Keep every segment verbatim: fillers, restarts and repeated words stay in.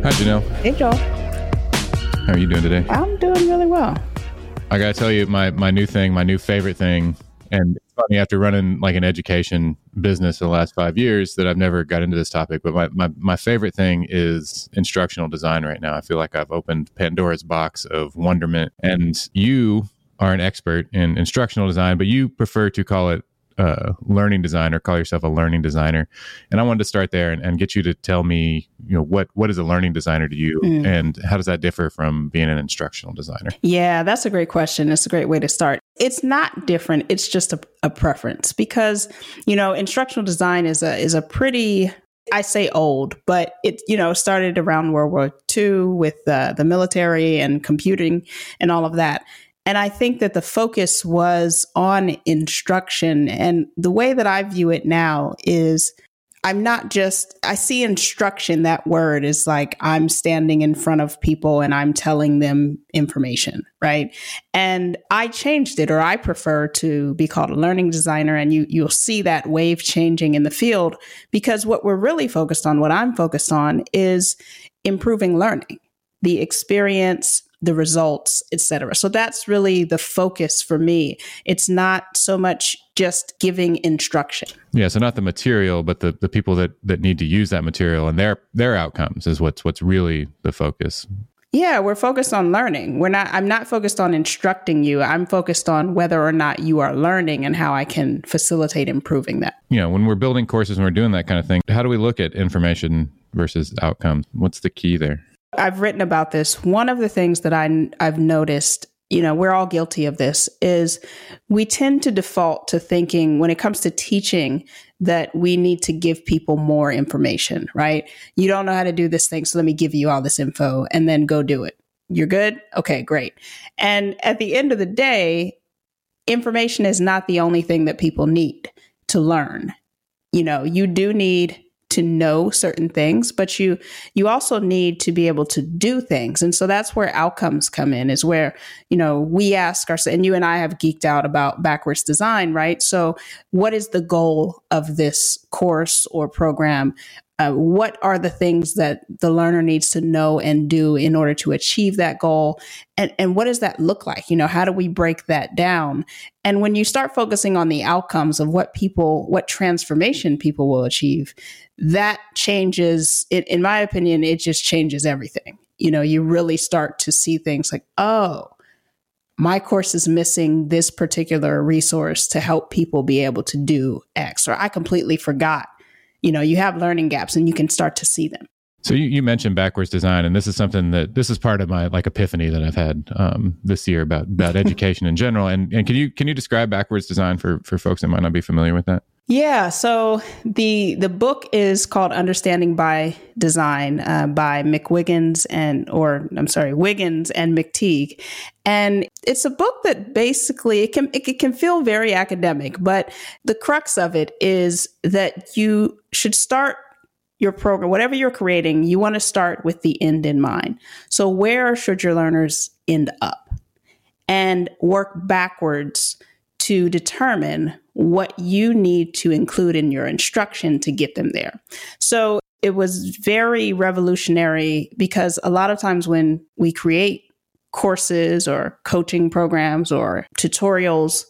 Hi, Janelle. Hey, Joel. How are you doing today? I'm doing really well. I got to tell you, my my new thing, my new favorite thing, and it's funny, after running like an education business for the last five years that I've never got into this topic, but my, my, my favorite thing is instructional design right now. I feel like I've opened Pandora's box of wonderment, and you are an expert in instructional design, but you prefer to call it uh, learning designer, call yourself a learning designer. And I wanted to start there and, and get you to tell me, you know, what, what is a learning designer to you, mm. and how does that differ from being an instructional designer? Yeah, that's a great question. It's a great way to start. It's not different. It's just a, a preference because, you know, instructional design is a, is a pretty, I say old, but it, you know, started around World War Two with uh, the military and computing and all of that. And I think that the focus was on instruction. And the way that I view it now is I'm not just, I see instruction, that word is like I'm standing in front of people and I'm telling them information, right? And I changed it, or I prefer to be called a learning designer. And you, you'll see that wave changing in the field because what we're really focused on, what I'm focused on is improving learning, the experience, the results, et cetera. So that's really the focus for me. It's not so much just giving instruction. Yeah. So not the material, but the, the people that, that need to use that material and their, their outcomes is what's, what's really the focus. Yeah. We're focused on learning. We're not, I'm not focused on instructing you. I'm focused on whether or not you are learning and how I can facilitate improving that. You know, when we're building courses and we're doing that kind of thing, how do we look at information versus outcomes? What's the key there? I've written about this. One of the things that I, I've noticed, you know, we're all guilty of this, is we tend to default to thinking when it comes to teaching that we need to give people more information, right? You don't know how to do this thing, so let me give you all this info and then go do it. You're good? Okay, great. And at the end of the day, information is not the only thing that people need to learn. You know, you do need to know certain things, but you you also need to be able to do things. And so that's where outcomes come in, is where, you know, we ask ourselves, and you and I have geeked out about backwards design, right? So what is the goal of this course or program? Uh, what are the things that the learner needs to know and do in order to achieve that goal? And, and what does that look like? You know, how do we break that down? And when you start focusing on the outcomes of what people, what transformation people will achieve, that changes it. In my opinion, it just changes everything. You know, you really start to see things like, oh, my course is missing this particular resource to help people be able to do X, or I completely forgot. You know, you have learning gaps and you can start to see them. So you, you mentioned backwards design, and this is something that this is part of my like epiphany that I've had um, this year about about education in general. And and can you can you describe backwards design for for folks that might not be familiar with that? Yeah. So the the book is called Understanding by Design uh, by McWiggins and, or I'm sorry, Wiggins and McTeague. And it's a book that basically it can it can feel very academic, but the crux of it is that you should start your program, whatever you're creating, you want to start with the end in mind. So where should your learners end up? And work backwards to determine what you need to include in your instruction to get them there. So it was very revolutionary because a lot of times when we create courses or coaching programs or tutorials,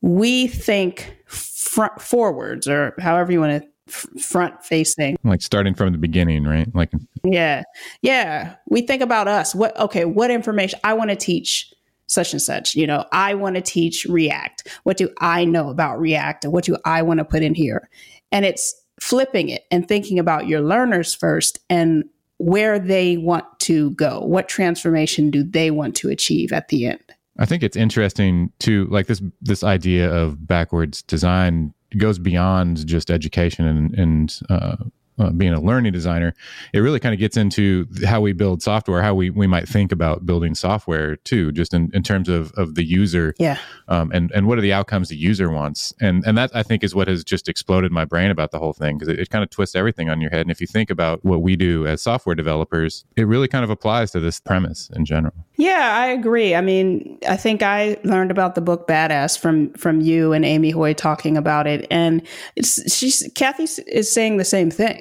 we think front forwards, or however you want to front facing, like starting from the beginning, right? Like, yeah, yeah. We think about us. What, okay, what information I want to teach such and such, you know, I want to teach React. What do I know about React? And what do I want to put in here? And it's flipping it and thinking about your learners first and where they want to go. What transformation do they want to achieve at the end? I think it's interesting to like this, this idea of backwards design goes beyond just education and, and uh, uh, being a learning designer. It really kind of gets into how we build software, how we, we might think about building software too, just in, in terms of, of the user. Yeah. Um, and, and what are the outcomes the user wants? And, and that I think is what has just exploded my brain about the whole thing, because it, it kind of twists everything on your head. And if you think about what we do as software developers, it really kind of applies to this premise in general. Yeah, I agree. I mean, I think I learned about the book Badass from from you and Amy Hoy talking about it. And it's she's Kathy is saying the same thing.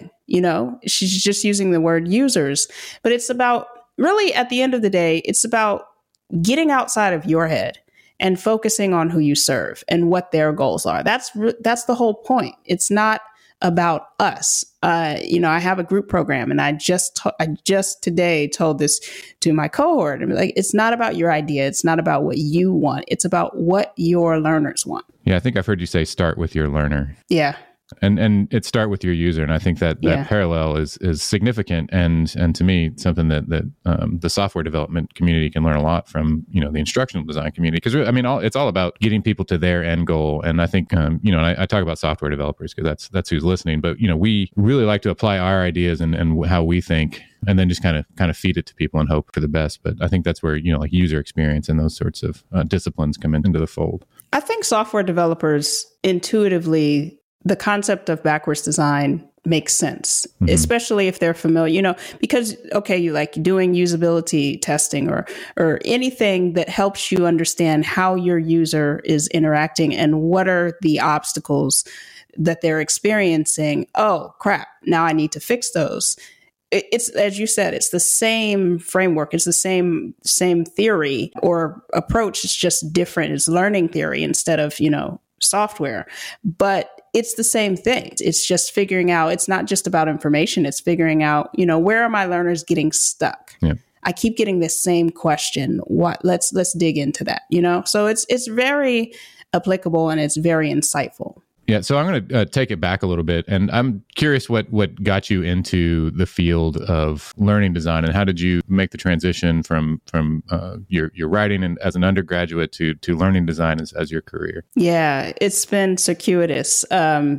thing. You know, she's just using the word users, but it's about really at the end of the day, it's about getting outside of your head and focusing on who you serve and what their goals are. That's that's the whole point. It's not about us. Uh, you know, I have a group program, and I just to- I just today told this to my cohort. I'm like, it's not about your idea. It's not about what you want. It's about what your learners want. Yeah, I think I've heard you say start with your learner. Yeah. And and it start with your user, and I think that that Yeah. parallel is is significant, and and to me something that that um, the software development community can learn a lot from, you know, the instructional design community, because I mean all, it's all about getting people to their end goal. And I think um, you know, and I, I talk about software developers because that's that's who's listening, but you know, we really like to apply our ideas and and how we think, and then just kind of kind of feed it to people and hope for the best. But I think that's where, you know, like user experience and those sorts of uh, disciplines come in, into the fold. I think software developers intuitively, the concept of backwards design makes sense, mm-hmm. especially if they're familiar, you know, because, okay, you like doing usability testing or, or anything that helps you understand how your user is interacting and what are the obstacles that they're experiencing. Oh, crap. Now I need to fix those. It's, as you said, it's the same framework. It's the same, same theory or approach. It's just different. It's learning theory instead of, you know, software, but it's the same thing. It's just figuring out, it's not just about information. It's figuring out, you know, where are my learners getting stuck? Yeah. I keep getting this same question. What, let's, let's dig into that, you know? So it's, it's very applicable and it's very insightful. Yeah, so I'm going to uh, take it back a little bit, and I'm curious what what got you into the field of learning design, and how did you make the transition from from uh, your your writing and as an undergraduate to to learning design as, as your career? Yeah, it's been circuitous. Um,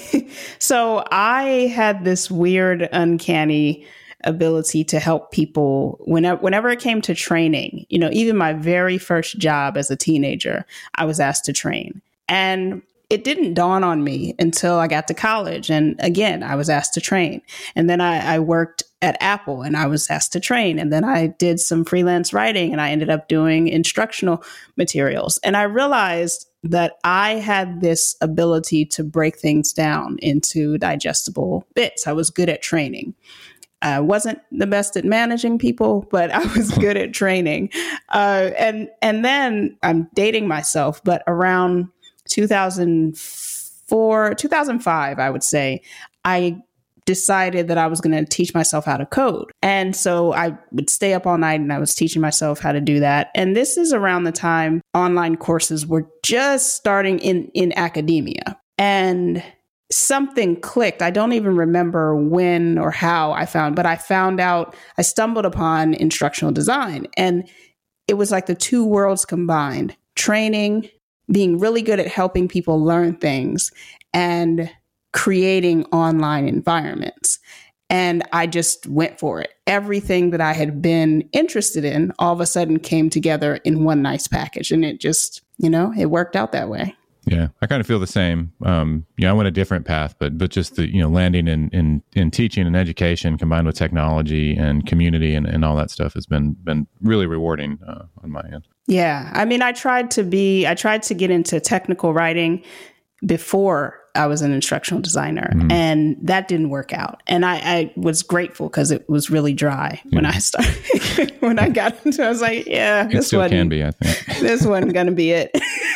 so I had this weird, uncanny ability to help people whenever whenever it came to training. You know, even my very first job as a teenager, I was asked to train, and it didn't dawn on me until I got to college. And again, I was asked to train. And then I, I worked at Apple and I was asked to train. And then I did some freelance writing and I ended up doing instructional materials. And I realized that I had this ability to break things down into digestible bits. I was good at training. I wasn't the best at managing people, but I was good at training. Uh, and, and then I'm dating myself, but around two thousand four, two thousand five, I would say, I decided that I was going to teach myself how to code. And so I would stay up all night and I was teaching myself how to do that. And this is around the time online courses were just starting in, in academia. And something clicked. I don't even remember when or how I found, but I found out, I stumbled upon instructional design. And it was like the two worlds combined: training, being really good at helping people learn things, and creating online environments. And I just went for it. Everything that I had been interested in all of a sudden came together in one nice package. And it just, you know, it worked out that way. Yeah, I kind of feel the same. Um, yeah, I went a different path, but but just the, you know, landing in in, in teaching and education combined with technology and community and, and all that stuff has been been really rewarding uh, on my end. Yeah, I mean, I tried to be, I tried to get into technical writing before I was an instructional designer, mm-hmm. and that didn't work out. And I, I was grateful because it was really dry yeah. when I started. When I got into it, I was like, yeah, it this still wasn't, can be, I think. This wasn't going to be it.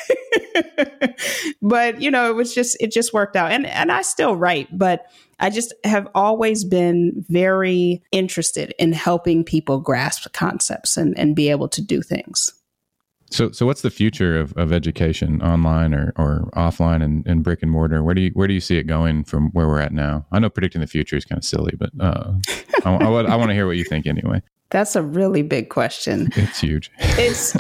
But, you know, it was just, it just worked out. And, and I still write, but I just have always been very interested in helping people grasp concepts and, and be able to do things. So, so what's the future of, of education, online or, or offline and, and brick and mortar? Where do you where do you see it going from where we're at now? I know predicting the future is kind of silly, but uh, I, I, I want to hear what you think anyway. That's a really big question. It's huge. It's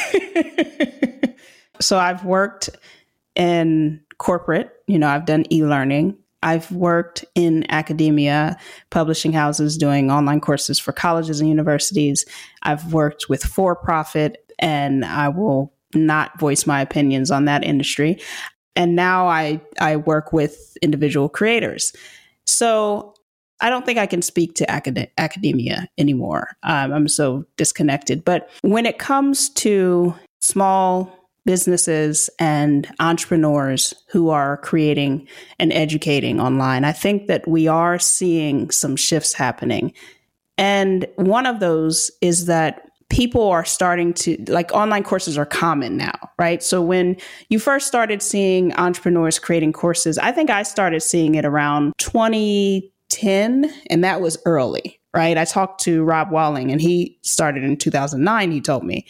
so I've worked in corporate. You know, I've done e-learning. I've worked in academia, publishing houses, doing online courses for colleges and universities. I've worked with for-profit, and I will not voice my opinions on that industry. And now I, I work with individual creators. So I don't think I can speak to acad- academia anymore. Um, I'm so disconnected. But when it comes to small businesses and entrepreneurs who are creating and educating online. I think that we are seeing some shifts happening. And one of those is that people are starting to, like, online courses are common now, right? So when you first started seeing entrepreneurs creating courses, I think I started seeing it around twenty ten, and that was early, right? I talked to Rob Walling, and he started in two thousand nine, he told me.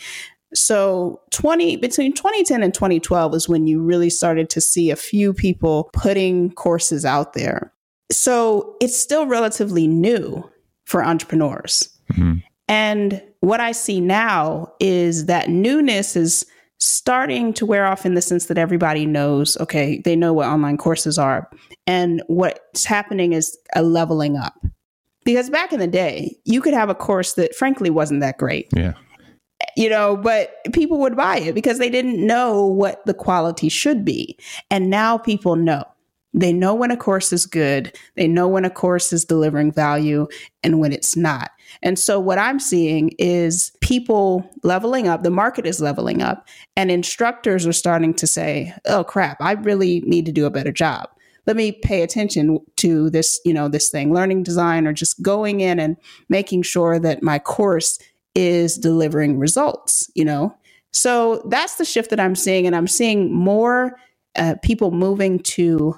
So twenty between twenty ten and twenty twelve is when you really started to see a few people putting courses out there. So it's still relatively new for entrepreneurs. Mm-hmm. And what I see now is that newness is starting to wear off in the sense that everybody knows, okay, they know what online courses are. And what's happening is a leveling up. Because back in the day, you could have a course that frankly wasn't that great. Yeah. You know, but people would buy it because they didn't know what the quality should be. And now people know. They know when a course is good. They know when a course is delivering value and when it's not. And so what I'm seeing is people leveling up. The market is leveling up, and instructors are starting to say, oh, crap, I really need to do a better job. Let me pay attention to this, you know, this thing, learning design, or just going in and making sure that my course is delivering results, you know? So that's the shift that I'm seeing. And I'm seeing more uh, people moving to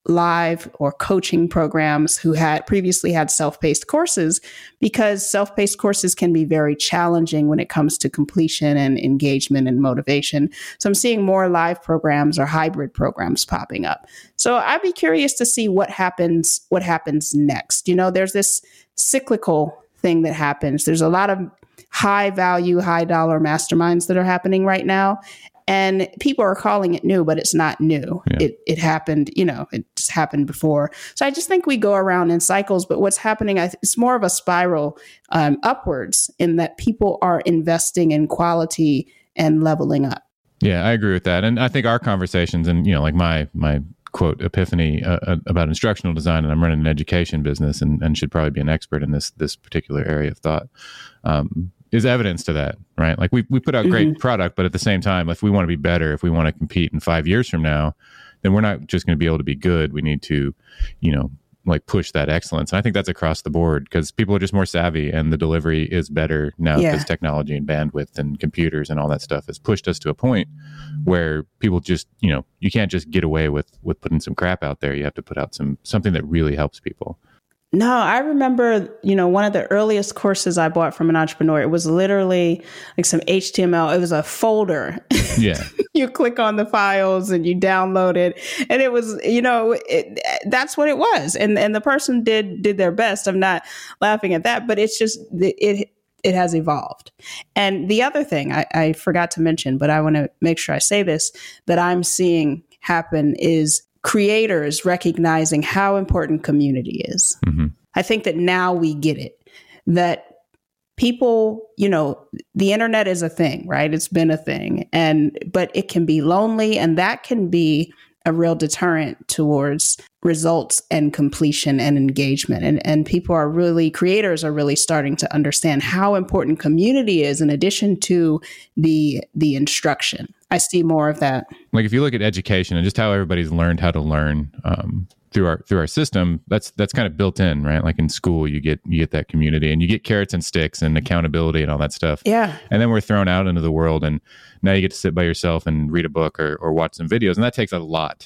live or coaching programs who had previously had self-paced courses, because self-paced courses can be very challenging when it comes to completion and engagement and motivation. So I'm seeing more live programs or hybrid programs popping up. So I'd be curious to see what happens, what happens next. You know, there's this cyclical thing that happens. There's a lot of high value, high dollar masterminds that are happening right now. And people are calling it new, but it's not new. Yeah. It it happened, you know, it's happened before. So I just think we go around in cycles, but what's happening, it's more of a spiral um, upwards, in that people are investing in quality and leveling up. Yeah, I agree with that. And I think our conversations and, you know, like my, my quote, epiphany uh, about instructional design, and I'm running an education business and, and should probably be an expert in this, this particular area of thought. Um, is evidence to that, right? Like we we put out great mm-hmm. product, but at the same time, if we want to be better, if we want to compete in five years from now, then we're not just going to be able to be good. We need to, you know, like push that excellence. And I think that's across the board, because people are just more savvy and the delivery is better now, because yeah. technology and bandwidth and computers and all that stuff has pushed us to a point where people just, you know, you can't just get away with, with putting some crap out there. You have to put out some, something that really helps people. No, I remember, you know, one of the earliest courses I bought from an entrepreneur, it was literally like some H T M L. It was a folder. Yeah. You click on the files and you download it. And it was, you know, it, that's what it was. And and the person did did their best. I'm not laughing at that, but it's just, it it has evolved. And the other thing I, I forgot to mention, but I want to make sure I say this, that I'm seeing happen is creators recognizing how important community is. Mm-hmm. I think that now we get it, that people, you know, the internet is a thing, right? It's been a thing, and but it can be lonely, and that can be a real deterrent towards results and completion and engagement. And and people are really, creators are really starting to understand how important community is, in addition to the the instruction. I see more of that. Like if you look at education and just how everybody's learned how to learn um, through our through our system, that's that's kind of built in, right? Like in school, you get you get that community, and you get carrots and sticks and accountability and all that stuff. Yeah. And then we're thrown out into the world, and now you get to sit by yourself and read a book or or watch some videos, and that takes a lot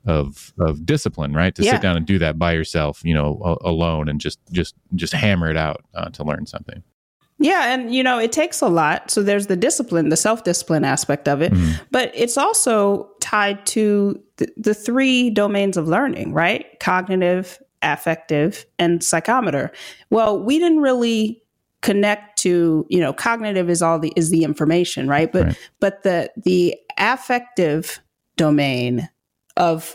of of discipline, right? To yeah. sit down and do that by yourself, you know, a- alone, and just just just hammer it out uh, to learn something. Yeah. And, you know, it takes a lot. So there's the discipline, the self-discipline aspect of it, mm-hmm. but it's also tied to th- the three domains of learning, right? Cognitive, affective, and psychomotor. Well, we didn't really connect to, you know, cognitive is all the, is the information, right? But, right. but the, the affective domain of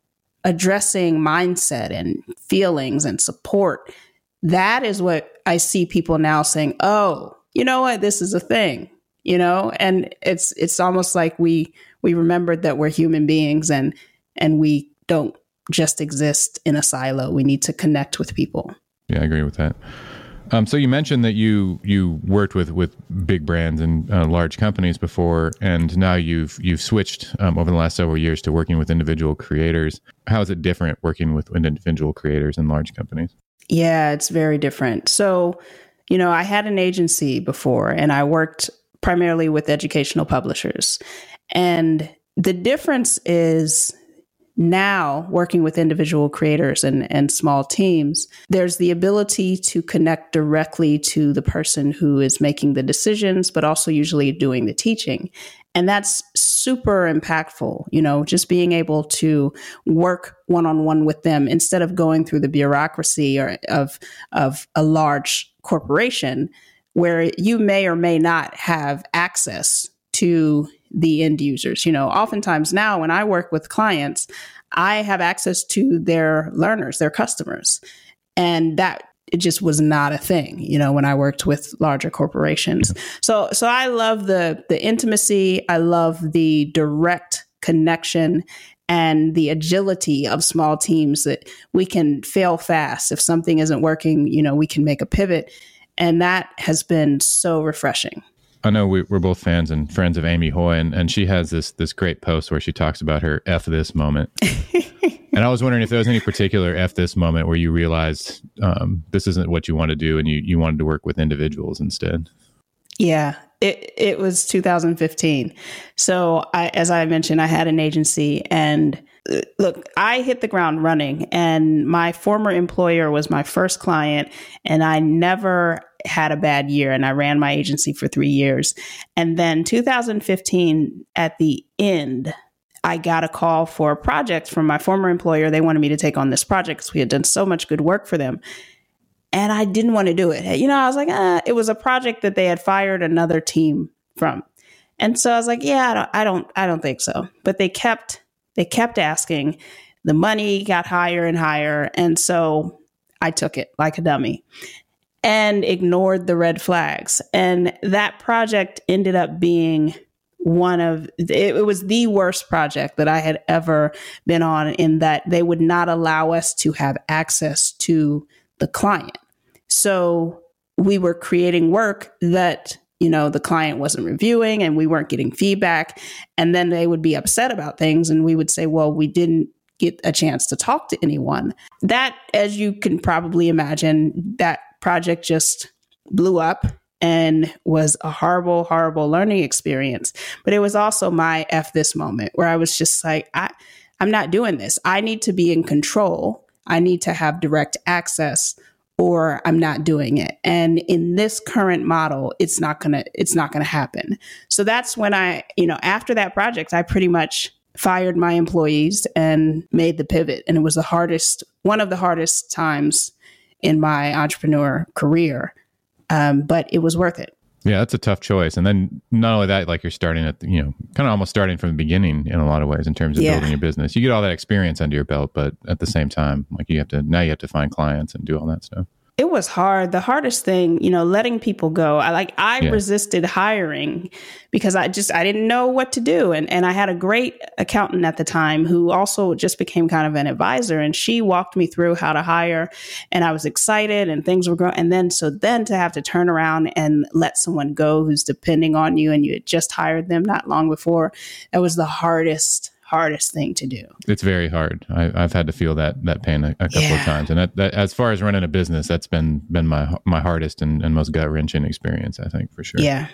addressing mindset and feelings and support, that is what I see people now saying, oh, you know what, this is a thing, you know, and it's it's almost like we we remembered that we're human beings, and and we don't just exist in a silo. We need to connect with people. Yeah, I agree with that. Um, so you mentioned that you you worked with with big brands and uh, large companies before, and now you've you've switched um, over the last several years to working with individual creators. How is it different working with individual creators in large companies? Yeah, it's very different. So, you know, I had an agency before, and I worked primarily with educational publishers. And the difference is now working with individual creators and, and small teams, there's the ability to connect directly to the person who is making the decisions, but also usually doing the teaching. And that's super impactful, you know, just being able to work one-on-one with them instead of going through the bureaucracy or of, of a large corporation where you may or may not have access to the end users. You know, oftentimes now when I work with clients, I have access to their learners, their customers. And that it just was not a thing, you know, when I worked with larger corporations. So so I love the the intimacy, I love the direct connection and the agility of small teams that we can fail fast. If something isn't working, you know, we can make a pivot. And that has been so refreshing. I know we, we're both fans and friends of Amy Hoy, and, and she has this this great post where she talks about her F this moment. And I was wondering if there was any particular F this moment where you realized um, this isn't what you want to do and you, you wanted to work with individuals instead. Yeah, it, it was two thousand fifteen. So I, as I mentioned, I had an agency, and uh, look, I hit the ground running, and my former employer was my first client, and I never had a bad year, and I ran my agency for three years. And then two thousand fifteen, at the end, I got a call for a project from my former employer. They wanted me to take on this project because we had done so much good work for them. And I didn't want to do it. You know, I was like, uh, it was a project that they had fired another team from. And so I was like, yeah, I don't, I don't, I don't think so. But they kept, they kept asking. The money got higher and higher. And so I took it like a dummy and ignored the red flags. And that project ended up being one of, it, it was the worst project that I had ever been on, in that they would not allow us to have access to the client. So we were creating work that, you know, the client wasn't reviewing, and we weren't getting feedback. And then they would be upset about things, and we would say, well, we didn't get a chance to talk to anyone. That, as you can probably imagine, that project just blew up and was a horrible, horrible learning experience. But it was also my F this moment where I was just like, I, I'm not doing this. I need to be in control. I need to have direct access, or I'm not doing it. And in this current model, it's not gonna, it's not gonna happen. So that's when I, you know, after that project, I pretty much fired my employees and made the pivot. And it was the hardest, one of the hardest times in my entrepreneur career. Um, but it was worth it. Yeah, that's a tough choice. And then not only that, like you're starting at, you know, kind of almost starting from the beginning in a lot of ways in terms of yeah. building your business. You get all that experience under your belt, but at the same time, like you have to, now you have to find clients and do all that stuff. It was hard. The hardest thing, you know, letting people go. I like, I yeah. resisted hiring because I just, I didn't know what to do. And, and I had a great accountant at the time who also just became kind of an advisor, and she walked me through how to hire, and I was excited and things were growing. And then, so then to have to turn around and let someone go who's depending on you, and you had just hired them not long before, that was the hardest hardest thing to do. It's very hard. I, I've had to feel that that pain a, a couple yeah. of times, and that, that, as far as running a business, that's been been my my hardest and, and most gut wrenching experience. I think for sure. Yeah,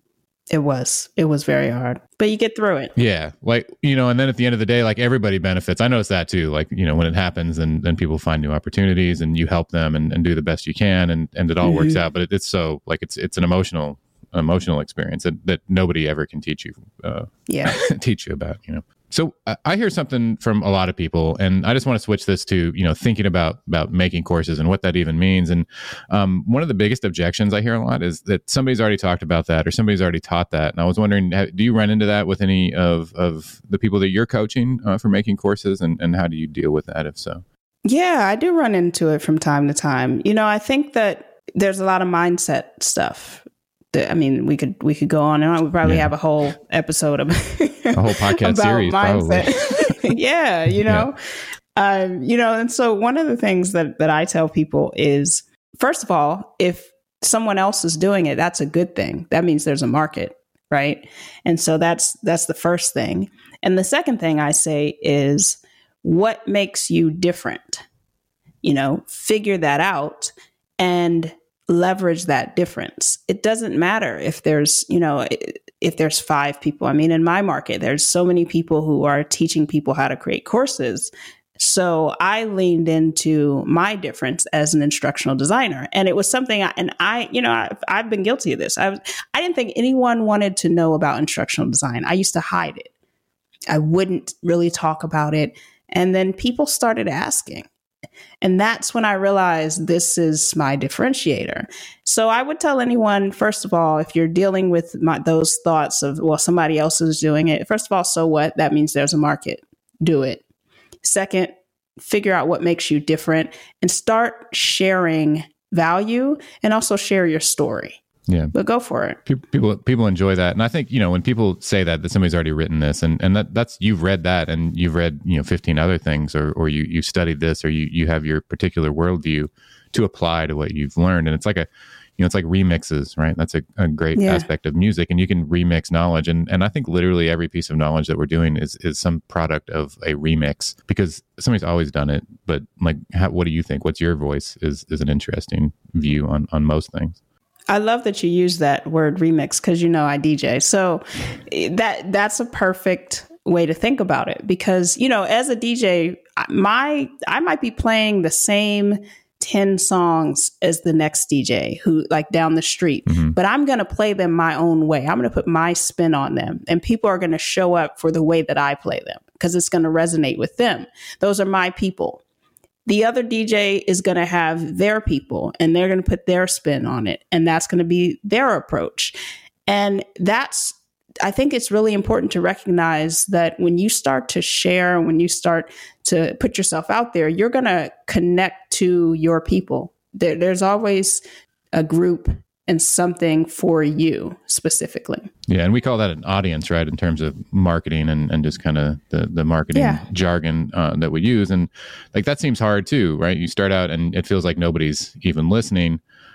it was. It was very hard, but you get through it. Yeah, like you know, and then at the end of the day, like everybody benefits. I noticed that too. Like you know, when it happens, then then people find new opportunities, and you help them and, and do the best you can, and and it all mm-hmm. works out. But it, it's so like it's it's an emotional emotional experience that, that nobody ever can teach you. Uh, yeah, teach you about. You know. So I hear something from a lot of people, and I just want to switch this to, you know, thinking about about making courses and what that even means. And um, one of the biggest objections I hear a lot is that somebody's already talked about that, or somebody's already taught that. And I was wondering, do you run into that with any of, of the people that you're coaching uh, for making courses, and, and how do you deal with that, if so? Yeah, I do run into it from time to time. You know, I think that there's a lot of mindset stuff. I mean, we could we could go on and on. We probably yeah. have a whole episode of a whole podcast series, mindset. yeah, you know, yeah. Um, you know, and so one of the things that that I tell people is first of all, if someone else is doing it, that's a good thing. That means there's a market, right? And so that's that's the first thing. And the second thing I say is, what makes you different? You know, figure that out and leverage that difference. It doesn't matter if there's, you know, if there's five people. I mean, in my market, there's so many people who are teaching people how to create courses. So I leaned into my difference as an instructional designer. And it was something, I, and I, you know, I've, I've been guilty of this. I was, I didn't think anyone wanted to know about instructional design. I used to hide it. I wouldn't really talk about it. And then people started asking. And that's when I realized this is my differentiator. So I would tell anyone, first of all, if you're dealing with my, those thoughts of, well, somebody else is doing it, first of all, so what? That means there's a market. Do it. Second, figure out what makes you different and start sharing value and also share your story. Yeah. But go for it. People people enjoy that. And I think, you know, when people say that, that somebody's already written this and, and that that's, you've read that and you've read, you know, fifteen other things, or or you you studied this, or you you have your particular worldview to apply to what you've learned. And it's like a, you know, it's like remixes, right? That's a, a great yeah. aspect of music, and you can remix knowledge. And and I think literally every piece of knowledge that we're doing is is some product of a remix, because somebody's always done it. But like, how, what do you think? What's your voice is is an interesting view on on most things. I love that you use that word remix, because, you know, I D J. So that that's a perfect way to think about it, because, you know, as a D J, my I might be playing the same ten songs as the next D J who, like, down the street, mm-hmm. but I'm going to play them my own way. I'm going to put my spin on them, and people are going to show up for the way that I play them because it's going to resonate with them. Those are my people. The other D J is going to have their people, and they're going to put their spin on it. And that's going to be their approach. And that's, I think it's really important to recognize that when you start to share, when you start to put yourself out there, you're going to connect to your people. There, there's always a group and something for you specifically. Yeah. And we call that an audience, right? In terms of marketing and, and just kind of the, the marketing yeah. jargon uh, that we use. And like, that seems hard too, right? You start out and it feels like nobody's even listening.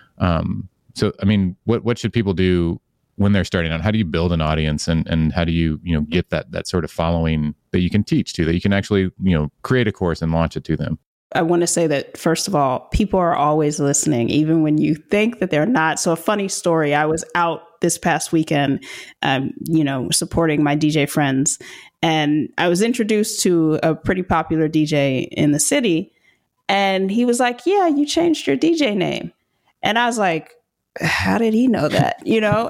Um, so, I mean, what, what should people do when they're starting out? How do you build an audience, and, and how do you, you know, get that, that sort of following that you can teach to, that you can actually, you know, create a course and launch it to them? I want to say that, first of all, people are always listening, even when you think that they're not. So a funny story, I was out this past weekend, um, you know, supporting my D J friends. And I was introduced to a pretty popular D J in the city. And he was like, yeah, you changed your D J name. And I was like, how did he know that? You know?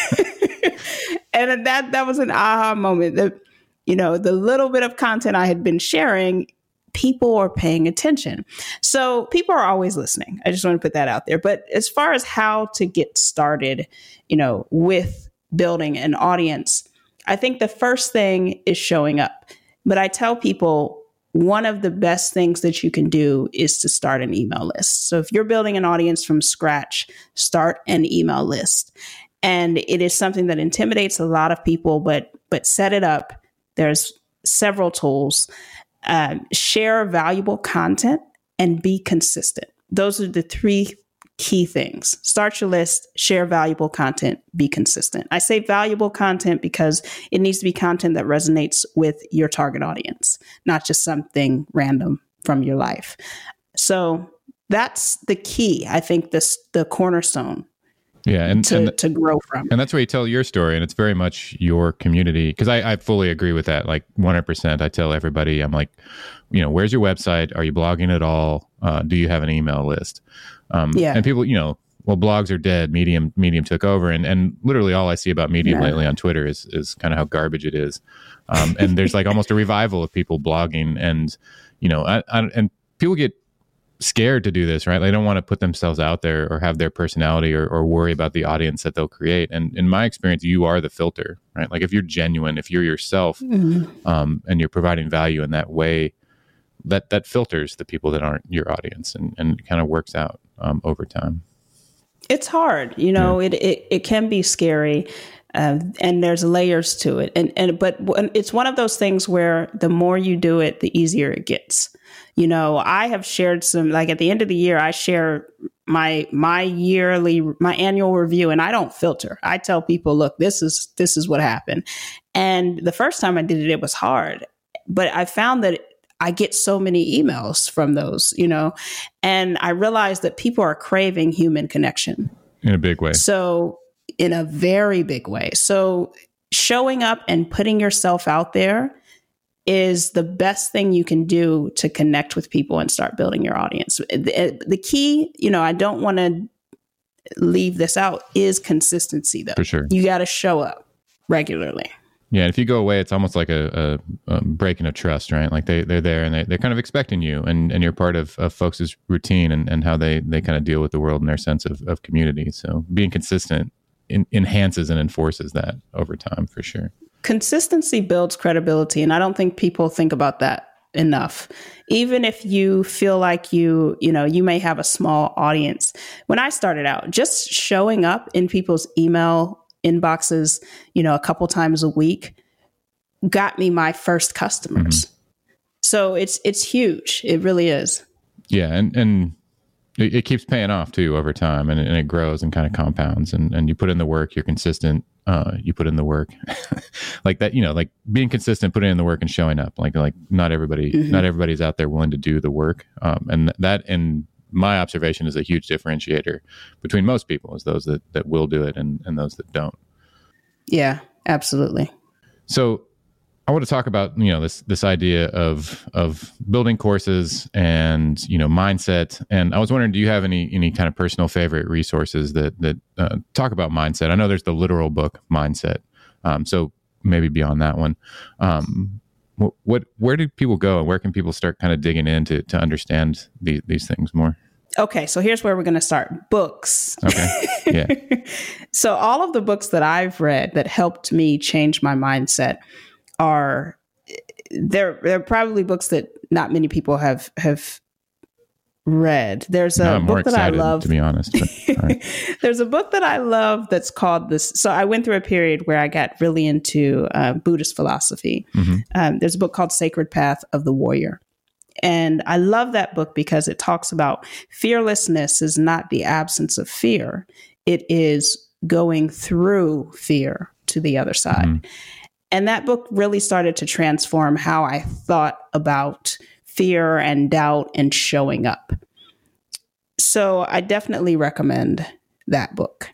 And that, that was an aha moment. That, you know, the little bit of content I had been sharing, people are paying attention. So people are always listening. I just want to put that out there. But as far as how to get started, you know, with building an audience, I think the first thing is showing up. But I tell people, one of the best things that you can do is to start an email list. So if you're building an audience from scratch, start an email list. And it is something that intimidates a lot of people, but but set it up. There's several tools. Um, share valuable content and be consistent. Those are the three key things. Start your list, share valuable content, be consistent. I say valuable content because it needs to be content that resonates with your target audience, not just something random from your life. So that's the key. I think this the cornerstone. Yeah, and to, and, to grow from. And that's where you tell your story, and it's very much your community. Because I, I fully agree with that, like one hundred percent. I tell everybody, I'm like, you know, where's your website? Are you blogging at all? Uh, do you have an email list? Um, yeah. And people, you know, well, blogs are dead. Medium Medium took over, and and literally all I see about Medium yeah. lately on Twitter is is kind of how garbage it is. Um, and there's like almost a revival of people blogging, and you know, I, I, and people get scared to do this, right? They don't want to put themselves out there or have their personality or, or worry about the audience that they'll create. And in my experience, you are the filter, right? Like if you're genuine, if you're yourself, mm-hmm. um, and you're providing value in that way, that that filters the people that aren't your audience, and, and it kind of works out um, over time. It's hard, you know, yeah. it, it it can be scary. Uh, and there's layers to it. And, and, but it's one of those things where the more you do it, the easier it gets. You know, I have shared some, like at the end of the year, I share my, my yearly, my annual review, and I don't filter. I tell people, look, this is, this is what happened. And the first time I did it, it was hard, but I found that I get so many emails from those, you know, and I realized that people are craving human connection. In a big way. So in a very big way. So showing up and putting yourself out there is the best thing you can do to connect with people and start building your audience. The, the key, you know, I don't want to leave this out, is consistency, though. For sure. You got to show up regularly. Yeah, and if you go away, it's almost like a, a, a breaking of trust, right? Like they, they're there and they, they're kind of expecting you, and, and you're part of, of folks' routine and, and how they, they kind of deal with the world and their sense of, of community. So being consistent in, enhances and enforces that over time, for sure. Consistency builds credibility, and I don't think people think about that enough. Even if you feel like you, you know, you may have a small audience. When I started out, just showing up in people's email inboxes, you know, a couple times a week got me my first customers. Mm-hmm. So it's, it's huge. It really is. Yeah. And, and it, it keeps paying off too over time, and, and it grows and kind of compounds, and, and you put in the work, you're consistent. Uh, you put in the work like that, you know, like being consistent, putting in the work and showing up, like, like not everybody, mm-hmm. not everybody's out there willing to do the work. Um, and that, and my observation is a huge differentiator between most people, is those that, that will do it and, and those that don't. Yeah, absolutely. So I want to talk about, you know, this, this idea of, of building courses and, you know, mindset. And I was wondering, do you have any, any kind of personal favorite resources that, that uh, talk about mindset? I know there's the literal book Mindset. Um, so maybe beyond that one, um, what, what, where do people go, and where can people start kind of digging in to, to understand the, these things more? Okay, so here's where we're going to start. Books. Okay, yeah. So all of the books that I've read that helped me change my mindset are, they're, they're probably books that not many people have, have read. There's a no, I'm book that excited, I love. To be honest. But, right. There's a book that I love that's called this. So I went through a period where I got really into uh, Buddhist philosophy. Mm-hmm. Um, there's a book called Sacred Path of the Warrior. And I love that book because it talks about fearlessness is not the absence of fear. It is going through fear to the other side. Mm-hmm. And that book really started to transform how I thought about fear and doubt and showing up. So I definitely recommend that book.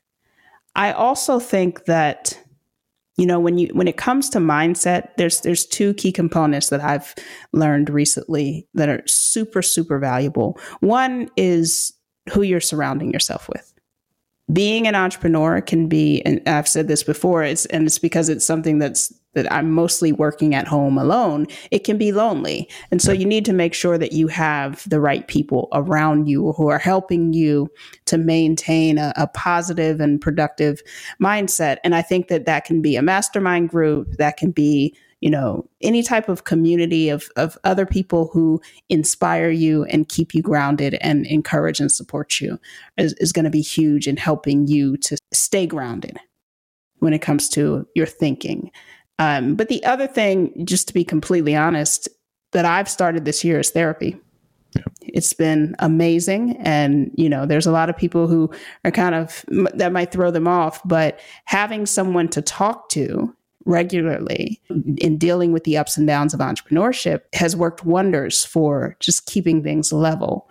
I also think that, you know, when you when it comes to mindset, there's there's two key components that I've learned recently that are super, super valuable. One is who you're surrounding yourself with. Being an entrepreneur can be, and I've said this before, it's, and it's because it's something that's that I'm mostly working at home alone. It can be lonely. And so you need to make sure that you have the right people around you who are helping you to maintain a, a positive and productive mindset. And I think that that can be a mastermind group, that can be, you know, any type of community of, of other people who inspire you and keep you grounded and encourage and support you is, is going to be huge in helping you to stay grounded when it comes to your thinking. Um, but the other thing, just to be completely honest, that I've started this year is therapy. Yeah. It's been amazing. And, you know, there's a lot of people who are kind of, that might throw them off, but having someone to talk to regularly in dealing with the ups and downs of entrepreneurship has worked wonders for just keeping things level.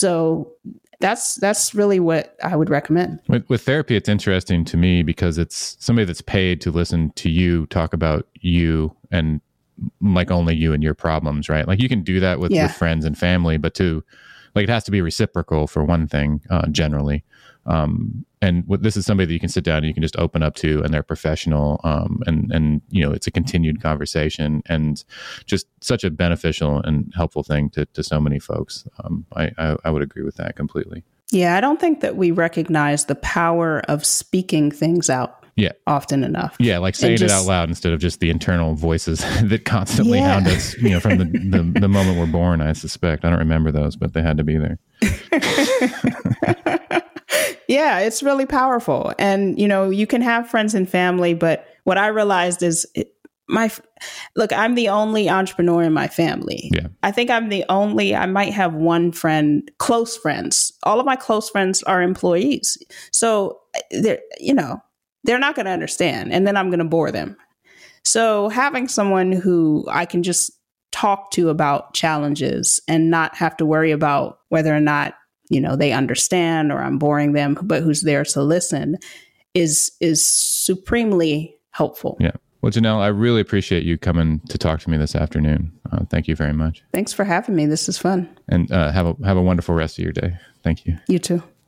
So that's that's really what I would recommend. With, with therapy, it's interesting to me because it's somebody that's paid to listen to you talk about you and like only you and your problems, right? Like you can do that with, yeah. with friends and family, but to like it has to be reciprocal for one thing, uh, generally. Um, and what, this is somebody that you can sit down and you can just open up to, and they're professional. Um, and, and, you know, it's a continued conversation and just such a beneficial and helpful thing to, to so many folks. Um, I, I, I would agree with that completely. Yeah. I don't think that we recognize the power of speaking things out. Yeah. Often enough. Yeah. Like saying just, it out loud instead of just the internal voices that constantly yeah. hound us, you know, from the, the, the moment we're born, I suspect. I don't remember those, but they had to be there. Yeah, it's really powerful. And, you know, you can have friends and family, but what I realized is my, look, I'm the only entrepreneur in my family. Yeah. I think I'm the only, I might have one friend, close friends. All of my close friends are employees. So they're, you know, they're not going to understand. And then I'm going to bore them. So having someone who I can just talk to about challenges and not have to worry about whether or not, you know, they understand or I'm boring them, but who's there to listen is is supremely helpful. Yeah. Well, Janelle, I really appreciate you coming to talk to me this afternoon. Uh, thank you very much. Thanks for having me. This is fun. And uh, have a have a wonderful rest of your day. Thank you. You too.